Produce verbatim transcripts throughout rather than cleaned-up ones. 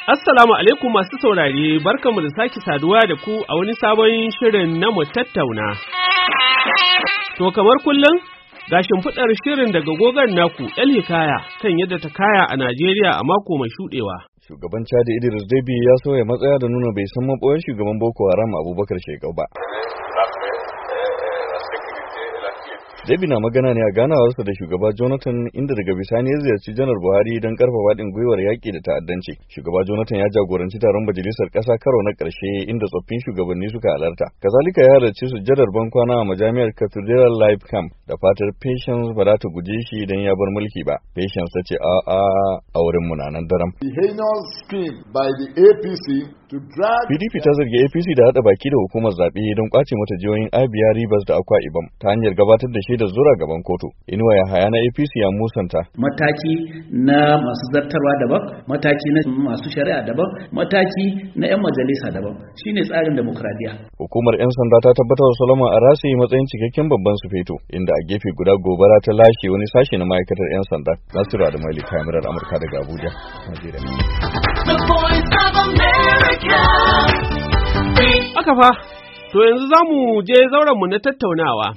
Assalamu alaikum masu saurare, barkanmu da sake saduwa da ku a wani sabon shirin na mu tattauna. To kamar kullum, ga shimfiɗar shirin daga gogon naku El Hikaya kan yadda ta kaya a Najeriya a mako mai shuɗewa. Shugaban Chad Idris Deby ya sauya matsaya da nuna bai san maɓoyar shugaban Boko Haram Abubakar Shekau ba. Deby na magana ne a ganawarsa da shugaba Jonathan inda daga bisani ya ziyarci Janar Buhari don karfafa haɗin gwiwar yaƙi da ta'addanci. Shugaba Jonathan ya jagoranci taron majalisar ƙasa karo na ƙarshe inda tsoffin shugabanni suka halarta. Kazalika ya halarci sujjadar bankwana a majami'ar Cathedral Life Camp da fatar Patience ba za ta guje shi idan ya bar mulki ba. Patience ta ce a a a wurin munanan daram. The heinous scheme by the A P C to drag P D P ta zargi A P C da haɗa baki da hukumar zaɓe don ƙwace mata jihohin Abia, Rivers da Akwa Ibom ta hanyar gabatar da shaidar zura gaban kotu. Inuwa Yahaya na A P C ya musanta. Mataki na masu zartarwa daban, mataki na masu shari'a daban, mataki na 'yan majalisa daban. Shine tsarin demokradiyya. Hukumar 'yan sanda ta tabbatar da Solomon Arase matsayin cikakken babban sufeto, inda a gefe guda gobara ta lashe wani sashe na ma'aikatar 'yan sanda. Nasiru Adamali, kamarar Amurka daga Abuja, Najeriya. Haka fa, to yanzu za mu je zaurenmu na tattaunawa.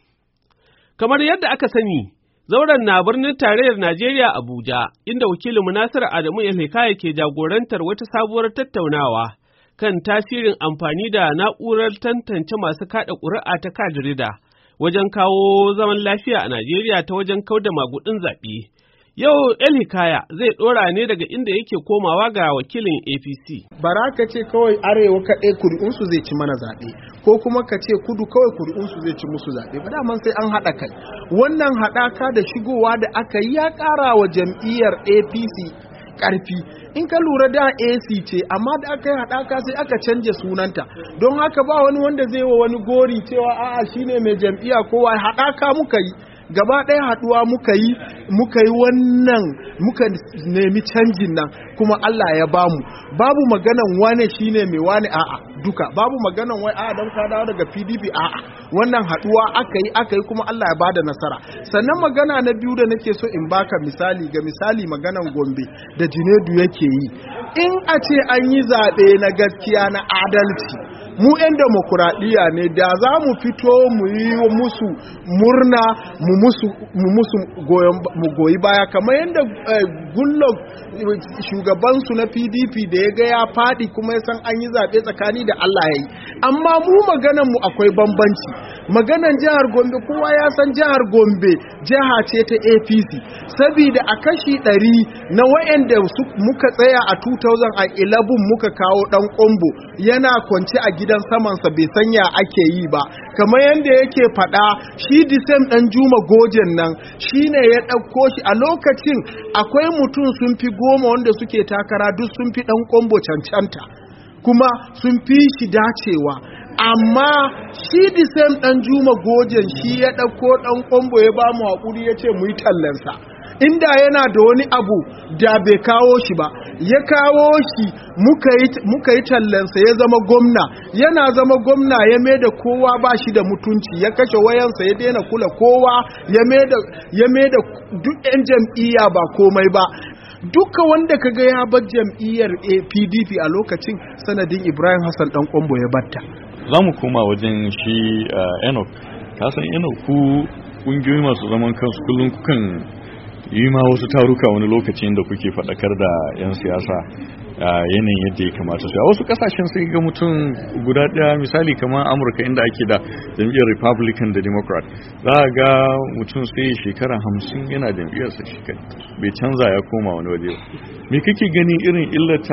Kamar yadda aka sani, zauren na birnin tarayyar Najeriya Abuja, inda wakilinmu Nasiru Adamu El Hikaya ke jagorantar wata sabuwar tattaunawa kan tasirin amfani da na'urar tantance masu kaɗa ƙuri'a ta kadirida wajen kawo zaman lafiya a Najeriya ta wajen kauda magudin zaɓe. Yau El Hikaya zai ɗora ne daga inda yake komawa ga wakilin A P C. Bara ka ce kawai arewa kaɗai kuri'unsu zai ci mana zaɓe, ko kuma ka ce kudu kawai kuri'unsu zai ci musu zaɓe, ba daman sai an haɗa kai. Wannan haɗaka da shigowa da aka yi ya ƙara wa jam'iyyar A P C ƙarfi. In ka lura da A C ce, amma da aka yi haɗaka sai aka canja sunanta. Don haka ba wani wanda zai wa wani gori cewa a'a shine mai jam'iyya kowa, haɗaka muka yi. Gaba ɗaya haɗuwa muka yi muka yi wannan muka nemi canjin nan kuma Allah ya bamu. Babu maganan wane shine mai wane a'a duka, babu maganan wai a'a dan ka dawo daga P D P a'a, wannan haɗuwa aka yi aka yi kuma Allah ya bada nasara. Sannan magana na biyu da nake so in baka misali, ga misali maganan Gombe da Jinedu yake yi, in a ce an yi zaɓe na gaskiya na adalci, mu 'yan demokuraɗiyya ne, da za mu fito mu yi musu murna mu musu mu musu mu goyi baya kamar yadda Goodluck shugabansu na P D P da ya ga ya faɗi kuma ya san an yi zaɓe tsakani da Allah ya yi. Amma mu maganan mu akwai bambanci. Maganan jihar Gombe kowa ya san jihar Gombe jiha ce ta A P C, saboda a kashi ɗari na wayanda muka tsaya a two thousand eleven muka kawo ɗan Kombo yana kwance a gidan samansa bai sanya ake yi ba, kamar yadda yake faɗa shi disem ɗan Juma Gojen nan shine ya ɗauko shi. A lokacin akwai mutum sun fi goma wanda suke takara, duk sun fi ɗan Kombo cancanta kuma sun fi shi dacewa, amma shi disem ɗan Juma Gojen shi ya ɗauko ɗan Kombo ya ba mu haƙuri ya ce mu yi tallansa. Inda yana da wani abu da bai kawo shi ba, ya kawo shi muka yi tallansa ya zama gwamna. Yana zama gwamna ya mai da kowa ba shi da mutunci, ya kashe wayansa, ya daina kula kowa, ya mai da duk 'yan jam'iyya ba komai ba. Duka wanda kaga ya bar jam'iyyar P D P a lokacin sanadin Ibrahim Hassan dan Kombo ya batta. Za mu koma wajen shi Enoch. Ka san Enoch, ku kungiyoyi masu zaman kansu kullum kukan yi ma wasu taruka wani lokacin da kuke faɗakar da 'yan siyasa yanayin yadda ya kamata su. A wasu kasashen sai ga mutum guda ɗaya, misali kamar Amurka inda ake da jam'iyyar Republican da Democrat, za a ga mutum sai shekara hamsin yana jam'iyyarsa shi kai bai canza ya koma wani waje ba. Me kake gani irin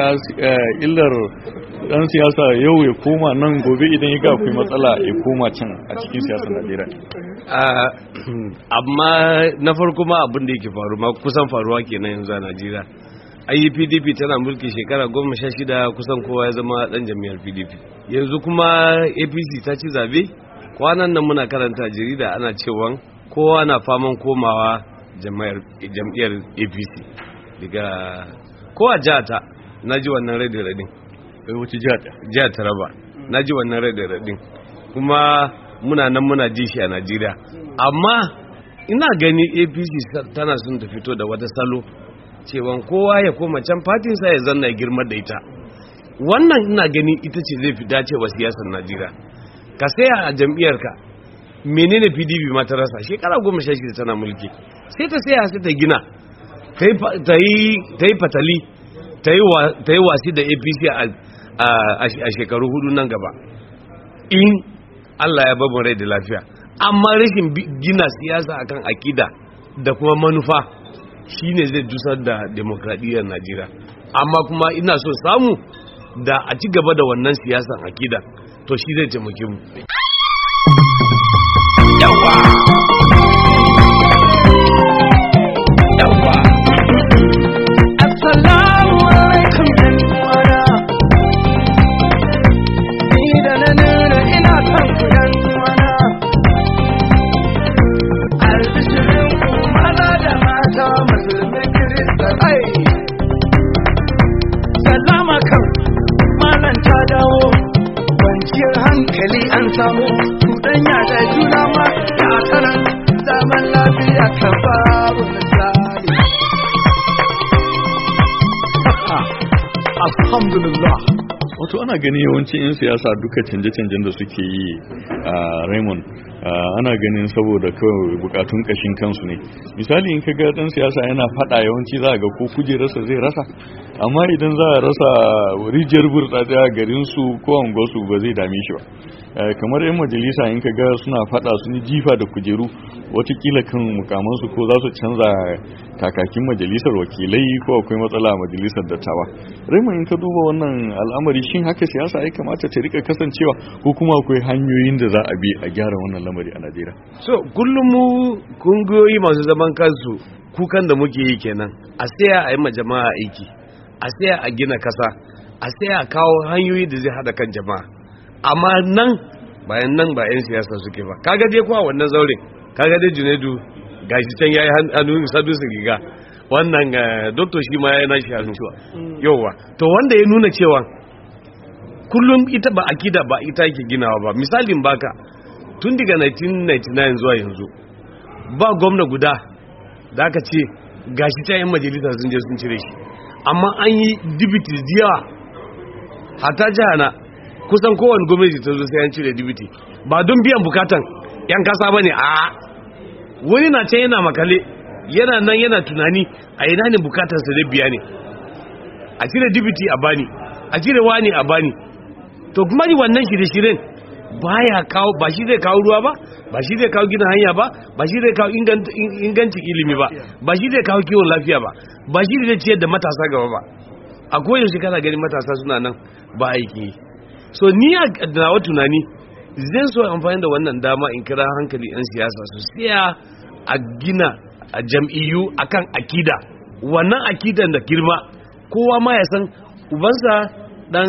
illar ɗan siyasa yau ya koma nan, gobe idan ya ga akwai matsala ya koma can a cikin siyasar Najeriya? Amma na farko ma abin da yake faru ma kusan faruwa kenan yanzu a Najeriya. Ayi P D P tana mulki shekara goma sha shida, kusan kowa ya zama dan jami'ar P D P. Yanzu kuma A P C ta ci zabe. Kwanan nan muna karanta jarida ana cewa kowa na faman komawa jam'iyyar A P C daga kowa jihata. Na ji wannan radin kai wace jihata? Jihar Taraba. Na ji wannan radin kuma muna nan muna ji shi a Najeriya. Amma ina gani A P C tana son ta fito da wata salo cewa kowa ya koma can fatinsa ya zanna ya girma da ita. Wannan ina gani ita ce zai fi dacewa siyasar Najeriya. Ka saya a jam'iyyarka, menene P D P ma ta rasa shekara goma sha shida tana mulki, sai ta saya sai ta gina, ta yi fatali, ta yi wasi da A P C a shekaru hudu nan gaba, in Allah ya babu rai da lafiya. Amma rashin gina siyasa akan akida da kuma manufa shine zai dusar da demokradiyyar Najeriya. Amma kuma ina so samu da a ci gaba da wannan siyasan akida, to shi zai taimake mu. Yawa yawa assalamu alaikum jama'a, ni da na nuna ina kan ku jama'a, albishirin ku maza da mata musulmi kirista, ai salama kan malan ta dawo, kwanciyar hankali an samu, cuɗanya da juna ma ya sanar, zaman lafiya kan babu misali. Alhamdulillah. Wato ana gani yawancin 'yan siyasa duka canje-canjen da suke yi a Raymond, ana ganin saboda kawai bukatun kashin kansu ne. Misali in ka ga dan siyasa yana fada yawanci za a ga ko kujerarsa zai rasa, amma idan za a rasa rijiyar burtsatse a garin su ko anguwarsu ba zai dame shi ba. Kamar 'yan majalisa in ka ga suna fada sun jifa da kujeru, watakila kan mukamansu ko za su canza kakakin majalisar wakilai ko akwai matsala a majalisar dattawa. Raymond, in ka duba wannan al'amari, shin haka siyasa ya kamata ta rika kasancewa ko kuma akwai hanyoyin da za a bi a gyara wannan lamari a Najeriya? So kullum mu kungiyoyi masu zaman kansu kukan da muke yi kenan, a tsaya a yi ma jama'a aiki, a tsaya a gina kasa, a tsaya a kawo hanyoyi da zai hada kan jama'a. Amma nan bayan nan ba 'yan siyasa suke ba. Kaga dai kuwa wannan zaure, kaga dai Junaidu gashi can yayi hannu sadu su giga, wannan doctor shi ma yayi nashi hannu. Yowa to wanda ya nuna cewa kullum ita ba akida ba ita yake ginawa ba. Misalin baka, tun daga nineteen ninety-nine zuwa yanzu ba gwamna guda da aka ce gashi ta 'yan majalisa sun je sun cire shi, amma an yi deputies diyawa. Hata jihana kusan kowane gwamnati ta zo sai an cire deputy, ba don biyan bukatan 'yan kasa ba ne. A wani na can yana makale, yana nan yana tunani a ina ne bukatarsa da biya ne, a cire deputy a bani, a cire wani a bani. To kuma ni wannan shirye-shiryen baya kawo, ba shi zai kawo ruwa ba, ba shi zai kawo gina hanya ba, ba shi zai kawo ingancin ilimi ba, ba shi zai kawo kiwon lafiya ba, ba shi zai ciyar da matasa gaba ba. A koyaushe kana ganin matasa suna nan ba aiki. So ni a nawa tunani zan so amfani da wannan dama in kira hankali 'yan siyasa su tsaya a gina a jam'iyyu akan akida. Wannan akidan da girma, kowa ma ya san ubansa dan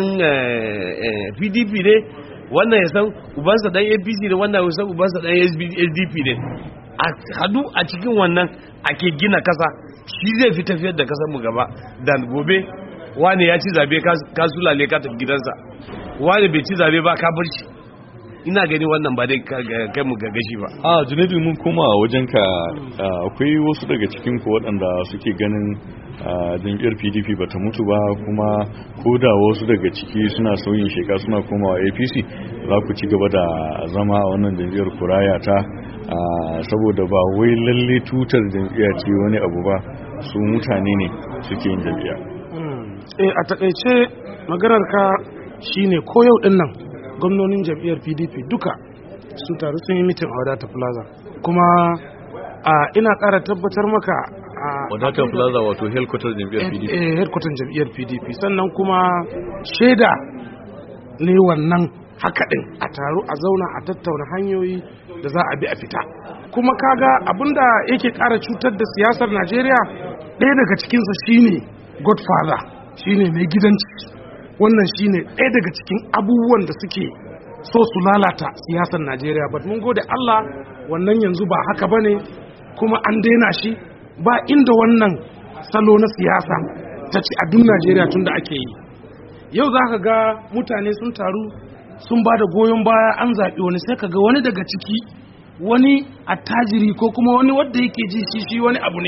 P D P ne, wannan ya san ubansa dan A P C ne, wannan ya san ubansa dan S D P ne. A hadu a cikin wannan ake gina kasa, shi zai fi tafiyar da kasar mu gaba. Dan gobe wani ya ci zabe ka sulale ka tafi gidansa, wani bai ci zabe ba ka bar shi. Ina gani wannan ba dai kai mu gagashi ba. A Junaidu, mun koma wajen ka, akwai wasu daga cikin ku waɗanda suke ganin jam'iyyar P D P bata mutu ba, kuma ko da wasu daga ciki suna sauyin sheka suna komawa A P C, za ku ci gaba da zama a wannan jam'iyyar kuraya ta, saboda ba wai lalle tutar jam'iyya ce wani abu ba, su mutane ne suke yin jam'iyya. Eh, a takaice maganar ka shine ko yau din nan gwamnonin jam'iyyar P D P duka sun taru sun yi mitin a Wadata Plaza, kuma ina ƙara tabbatar maka a Wadata Plaza wato headquarter jam'iyyar P D P. Eh, headquarter jam'iyyar P D P. Sannan kuma shaida ne wannan haka din, a taru a zauna a tattauna hanyoyi da za a bi a fita. Kuma kaga abinda yake ƙara cutar da siyasar Najeriya, ɗaya daga cikinsa shine Godfather, shine mai gidanci. Wannan shine ɗaya daga cikin abubuwan da suke so su lalata siyasar Najeriya. But mun gode Allah, wannan yanzu ba haka bane, kuma an daina shi. Ba inda wannan salo na siyasa ta ci a duk Najeriya tun da ake yi. Yau za ka ga mutane sun taru sun ba da goyon baya, an zaɓi wani, sai ka ga wani daga ciki, wani attajiri ko kuma wani wadda yake ji shi shi wani abu ne,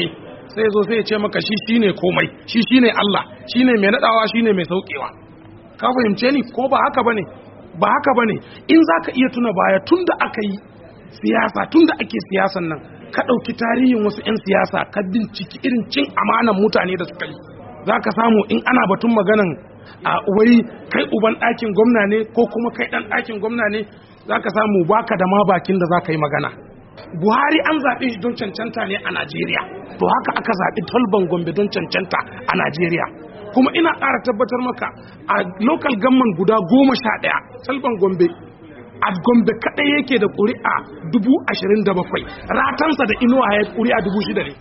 sai zo sai ya ce maka shi shine komai, shi shine Allah, shine mai nadawa, shine mai saukewa. Ka fahimce ni ko ba haka bane? Ba haka bane. In zaka iya tuna baya tunda aka yi siyasa, tunda ake siyasan nan, ka dauki tarihin wasu 'yan siyasa ka binciki irin cin amanan mutane da suka yi. Zaka samu in ana batun maganan a wai kai uban ɗakin gwamna ne ko kuma kai ɗan ɗakin gwamna ne, zaka samu baka da ma bakin da zaka yi magana. Buhari an zaɓe shi don cancanta ne a Najeriya, to haka aka zaɓi Talban Gombe don cancanta a Najeriya. Kuma ina ƙara tabbatar maka a local government guda goma sha ɗaya Talban Gombe a Gombe kaɗai yake da ƙuri'a dubu ashirin da bakwai, ratansa da inuwa ya ƙuri'a dubu shida ne.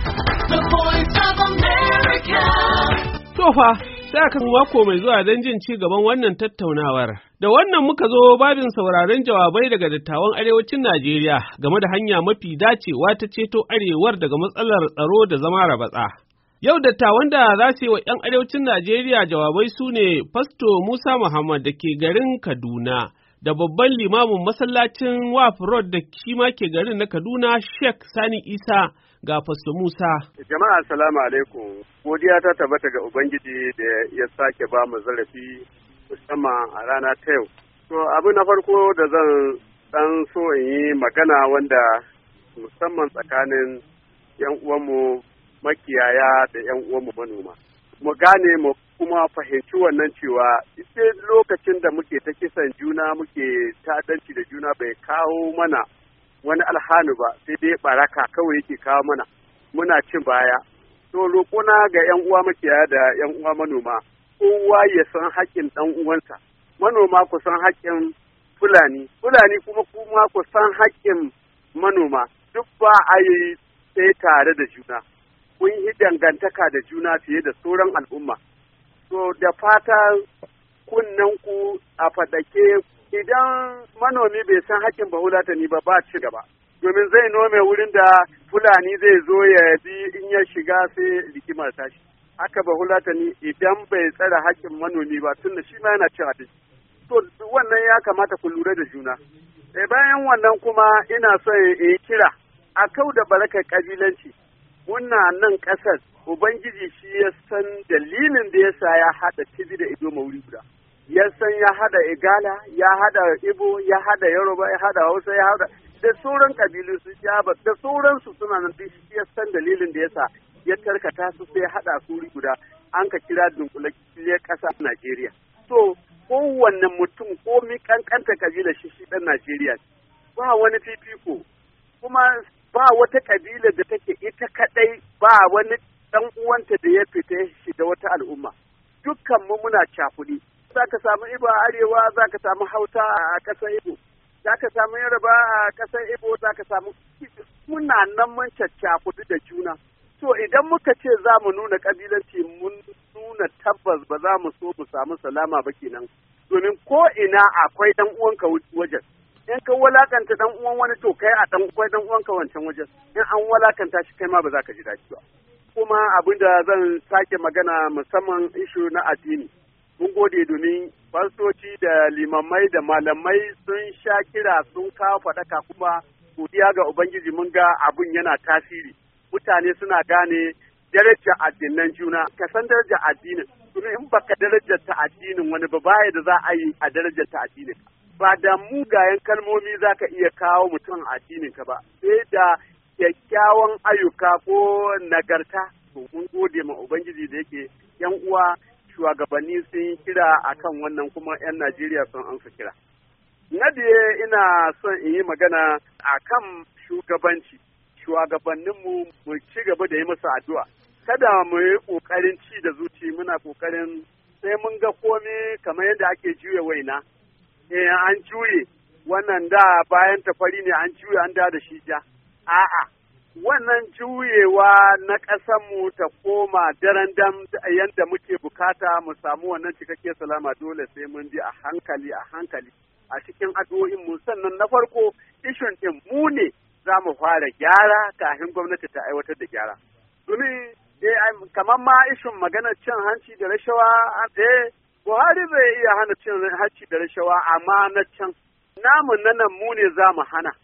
Tofa sai aka mako mai zuwa don jin ci gaban wannan tattaunawar. Da wannan muka zo babin sauraron jawabai daga dattawan arewacin Najeriya game da hanya mafi dacewa ta ceto arewar daga matsalar tsaro da zama rabatsa. Yau dattawan da za su yi wa 'yan arewacin Najeriya jawabai su ne Fasto Musa Muhammad da ke garin Kaduna da babban limamin masallacin Waf Road da shi ma ke garin na Kaduna Sheikh Sani Isa. Ga Fasto Musa. Jama'a assalamu alaikum. Godiya ta tabbata ga Ubangiji da ya sake ba mu zarafi musamman a rana ta yau. To abu na farko da zan dan so in yi magana wanda musamman tsakanin yan uwanmu makiyaya da yan uwanmu manoma. Mu gane mu kuma fahimci wannan cewa ita lokacin da muke ta kisan juna muke ta'addanci da juna bai kawo mana wani alhanu ba, sai dai baraka kawai yake kawo mana, muna cin baya. To roƙona ga 'yan uwa makiyaya da 'yan uwa manoma, kowa ya san haƙƙin ɗan uwansa, manoma ku san haƙƙin Fulani, Fulani kuma kuma ku san haƙƙin manoma, duk ba a yi sai tare da juna, kun yi dangantaka da juna fiye da sauran al'umma. To da fata kunnen ku a faɗake, idan manomi bai san haƙƙin bahulatani ba ba ci gaba, domin zai nome wurin da Fulani zai zo ya bi in ya shiga sai rigimar tashi. Haka bahulatani idan bai tsare haƙƙin manomi ba tun da shi ma yana cin abinci. To wannan ya kamata ku lura da juna. E bayan wannan kuma ina son in yi kira a kau da barakar ƙabilanci. Muna nan ƙasar Ubangiji shi ya san dalilin da ya sa ya haɗa Tibi da Ido wuri guda. Ya san ya hada Igala, ya hada Ibo, ya hada Yoruba, ya hada Hausa, ya hada da sauran kabilu su Jaba, da sauransu suna nan duk shi ya san dalilin da yasa ya tarkata su sai hada su guda an ka kira dunkulalliyar ƙasa Najeriya. So kowanne mutum ko mi kankanta kabila shi shi dan Najeriya ba wani fifiko, kuma ba wata kabila da take ita kadai, ba wani dan uwanta da ya fita shi da wata al'umma. Dukkan mu muna cakudi. Za ka samu Ibo a arewa, za ka samu Hausa a ƙasar Ibo, za ka samu Yoruba a ƙasar Ibo, za ka samu muna nan mun caccakudu da juna. So idan muka ce za mu nuna ƙabilanci mun nuna tabbas ba za mu so mu samu salama ba kenan. Domin ko ina akwai ɗan uwanka wajen. In ka walakanta ɗan uwan wani to kai a ɗan akwai ɗan uwanka wancan wajen. In an walakanta shi kai ma ba za ka ji daɗi ba. Kuma abin da zan sake magana musamman ishu na addini. Mun gode domin fastoci da limamai da malamai sun sha kira sun kawo faɗaka, kuma godiya ga Ubangiji mun ga abun yana tasiri. Mutane suna gane darajar addinan juna, ka san darajar addinin, domin in baka darajar ta addinin wani ba baya da za a yi a darajar ta addinin. Ba da mugayen kalmomi za ka iya kawo mutum addinin ka ba, sai da kyakkyawan ayyuka ko nagarta. To mun gode ma Ubangiji da yake yan uwa shugabanni sun kira akan wannan, kuma 'yan Najeriya sun amsa kira. Na biye ina son in yi magana akan shugabanci. Shugabanninmu mu ci gaba da yi musu addu'a. Kada mu yi ƙoƙarin ci da zuci muna ƙoƙarin sai mun ga komai kamar yadda ake juya waina. Eh an juye wannan da bayan tafari ne an juye an da da shi ja. A'a, wannan juyewa na ƙasanmu ta koma daren dam yadda muke bukata mu samu wannan cikakkiyar salama, dole sai mun bi a hankali a hankali a cikin addu'o'in mu. Sannan na farko ishun ɗin mu ne za mu fara gyara kafin gwamnati ta aiwatar da gyara. Domin kamar ma ishun maganar cin hanci da rashawa, eh Buhari zai iya hana cin hanci da rashawa, amma na can namu na nan mu ne za mu hana.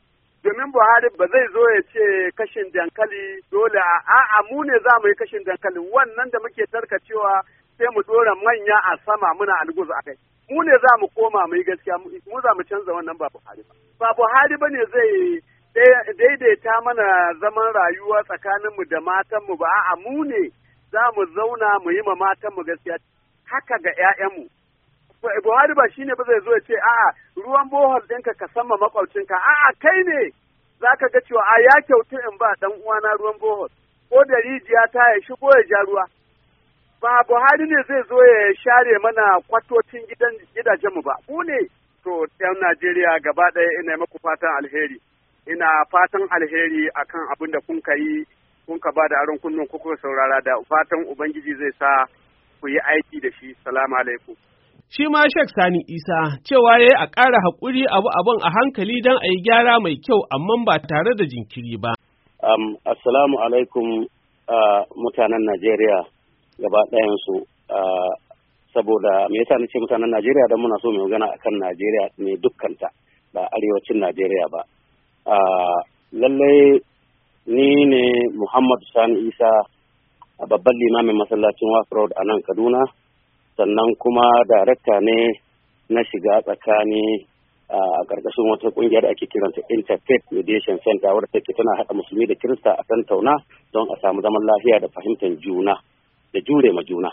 domin Buhari ba zai zo ya ce kashin dankali dole a'a mu ne za mu yi kashin dankali wannan da muke tarkacewa sai mu dora manya a sama muna alguzu a kai. Mu ne za mu koma mu yi gaskiya mu za mu canza wannan ba Buhari ba. Ba Buhari ba ne zai daidaita mana zaman rayuwa tsakaninmu da matanmu ba a'a mu ne za mu zauna mu yi ma matanmu gaskiya haka ga 'ya'yanmu. Buhari ba shine ba zai zo ya ce a'a ruwan bohol ɗinka ka sama makwabcinka a'a kai ne za ka ga cewa a ya kyautu in ba dan uwana ruwan bohol ko da rijiya ta ya shigo ya ja ruwa. Ba Buhari ne zai zo ya share mana kwatocin gidan gidajenmu ba mu ne. To 'yan Najeriya gaba ɗaya ina maku fatan alheri. Ina fatan alheri akan abin da kun yi kun ka ba da aron kunnen kuka saurara da fatan Ubangiji zai sa ku yi aiki da shi. Salamu alaikum. Shi ma Sheikh Sani Isa cewa ya yi a ƙara haƙuri abu abin a hankali don a yi gyara mai kyau amma ba tare da jinkiri ba. Um, assalamu alaikum uh, mutanen Najeriya gaba ɗayansu. Uh, saboda me yasa nace mutanen Najeriya don muna so mu magana akan Najeriya ne dukkanta ba arewacin Najeriya ba. Uh, lallai ni ne Muhammad Sani Isa a babban limamin masallacin Waf Road a nan Kaduna. Sannan kuma darakta ne na shiga tsakani a ƙarƙashin wata ƙungiyar da ake kiranta Interfaith Mediation Center wadda take tana haɗa musulmi da Kirista a kan tauna don a samu zaman lafiya da fahimtar juna da jure ma juna.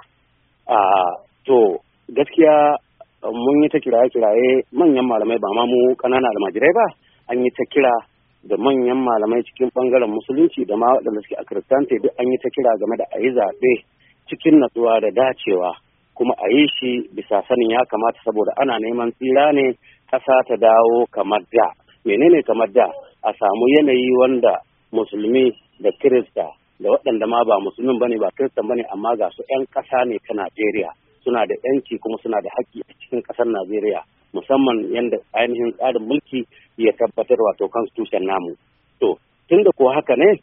To gaskiya mun yi ta kiraye-kiraye manyan malamai ba ma mu ƙanana almajirai ba an yi ta kira da manyan malamai cikin ɓangaren musulunci da ma waɗanda suke a Kiristante duk an yi ta kira game da a yi zaɓe cikin natsuwa da dacewa. Kuma a yi shi bisa sanin ya kamata saboda ana neman tsira ne ƙasa ta dawo kamar da. Menene kamar da? A samu yanayi wanda musulmi da Kirista da waɗanda ma ba musulmin bane ba Kiristan bane amma ga su 'yan ƙasa ne ta Najeriya suna da 'yanci kuma suna da haƙƙi a cikin ƙasar Najeriya musamman yadda ainihin tsarin mulki ya tabbatar wato constitution namu. To tunda ko haka ne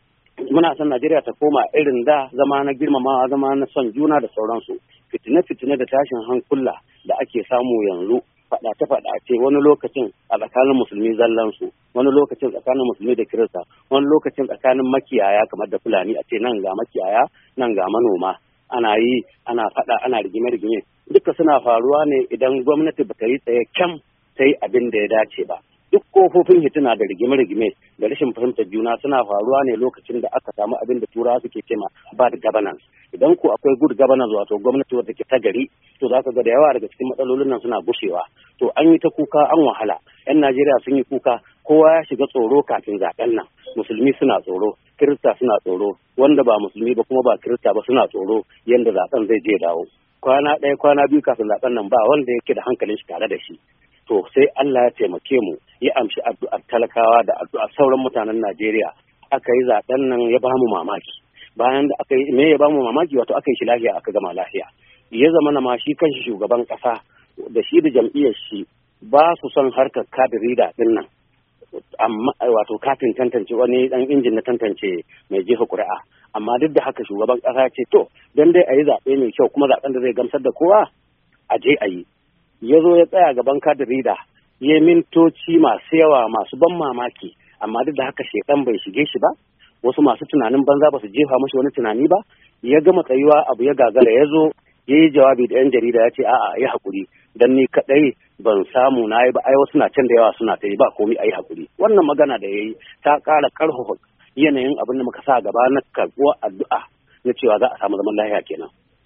muna son Najeriya ta koma irin da zama na girmamawa zama na son juna da sauransu. Fitine-fitine da tashin hankula da ake samu yanzu faɗace-faɗace wani lokacin a tsakanin musulmi zallansu wani lokacin tsakanin musulmi da kirista wani lokacin tsakanin makiyaya kamar da fulani a ce nan ga makiyaya nan ga manoma ana yi ana faɗa ana rigime-rigime duka suna faruwa ne idan gwamnati ba ta yi tsaye kyam ta yi abin da ya dace ba. Duk kofofin hituna da rigime-rigime da rashin fahimtar juna suna faruwa ne lokacin da aka samu abin da turawa suke cema bad governance. Idan ko akwai good governance wato gwamnati wadda ke ta gari to za ka ga da yawa daga cikin matsalolin nan suna gushewa. To an yi ta kuka an wahala. 'Yan Najeriya sun yi kuka kowa ya shiga tsoro kafin zaben nan. Musulmi suna tsoro, Kirista suna tsoro, wanda ba musulmi ba kuma ba Kirista ba suna tsoro yanda zaben zai je dawo. Kwana ɗaya kwana biyu kafin zaben nan ba wanda yake da hankalin shi tare da shi. To sai Allah ya taimake mu ya amshi addu'ar talakawa da addu'ar sauran mutanen Najeriya aka yi zaben nan ya bamu mamaki bayan da aka yi me ya bamu mamaki wato aka yi shi lafiya aka gama lafiya ya zama na ma shi kanshi shugaban kasa da shi da jam'iyyar shi ba su son harkar kadirida din nan amma wato katin tantance wani dan injin na tantance mai jefa ƙuri'a amma duk da haka shugaban kasa ce to dan dai a yi zaɓe mai kyau kuma zaɓen da zai gamsar da kowa a je a yi ya zo ya tsaya gaban kadirida ya mintoci masu yawa masu ban mamaki amma duk da haka shekan bai shige shi ba wasu masu tunanin banza ba su jefa mashi wani tunani ba ya gama tsayuwa abu ya gagara ya zo ya yi jawabi da 'yan jarida ya ce a'a ya haƙuri dan ni kaɗai ban samu na yi ba ai wasu na can da yawa suna ta yi ba komai a yi haƙuri wannan magana da ya yi ta ƙara ƙarfafa yanayin abin da muka sa gaba na karɓuwar addu'a na cewa za a samu zaman lafiya kenan.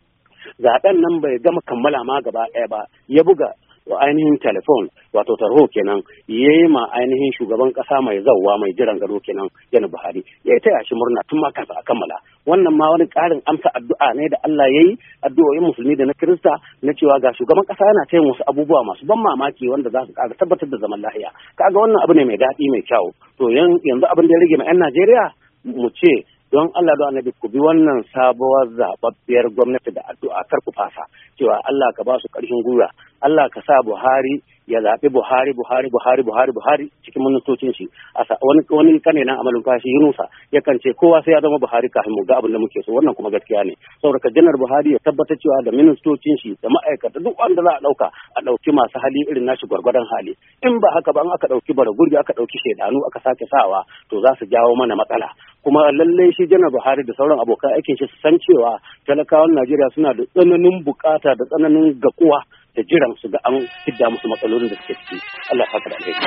Zaɓen nan bai gama kammala ma gaba ɗaya ba ya buga ainihin telefon wato tarho kenan ya yi ma ainihin shugaban ƙasa mai zauwa mai jiran gado kenan yana Buhari ya yi taya shi murna tun ma kasa a kammala wannan ma wani ƙarin amsa addu'a ne da Allah ya yi addu'o'in musulmi da na Kirista na cewa ga shugaban ƙasa yana taya wasu abubuwa masu ban mamaki wanda za su ƙara tabbatar da zaman lafiya kaga wannan abu ne mai daɗi mai kyau to yanzu abin da ya rage ma 'yan Najeriya mu ce don Allah da annabi ku bi wannan sabuwar zababbiyar gwamnati da addu'a kar ku fasa cewa Allah ka ba su ƙarfin gwiwa Allah ka sa Buhari ya zaɓi Buhari Buhari Buhari Buhari Buhari cikin ministocin shi wani wani kane na amalin fashi Yunusa yakan ce kowa sai ya zama Buhari kafin mu ga abin da muke so wannan kuma gaskiya ne saboda ka janar Buhari ya tabbatar cewa da ministocin shi da ma'aikata duk wanda za a dauka a dauki masu hali irin nashi gwargwadon hali in ba haka ba an aka dauki bara gurbi aka dauki shedanu aka sake sawa to za su jawo mana matsala kuma lallai shi janar Buhari da sauran abokan aikin shi su san cewa talakawan Najeriya suna da tsananin bukata da tsananin gakuwa da jiran su ga an fidda musu matsalolin da suke ciki. Allah ya da alheri.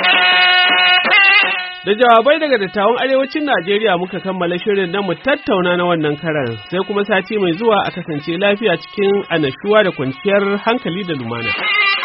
Da jawabai daga dattawan arewacin Najeriya muka kammala shirin na mu tattauna na wannan karan sai kuma sati mai zuwa a kasance lafiya cikin annashuwa da kwanciyar hankali da lumana.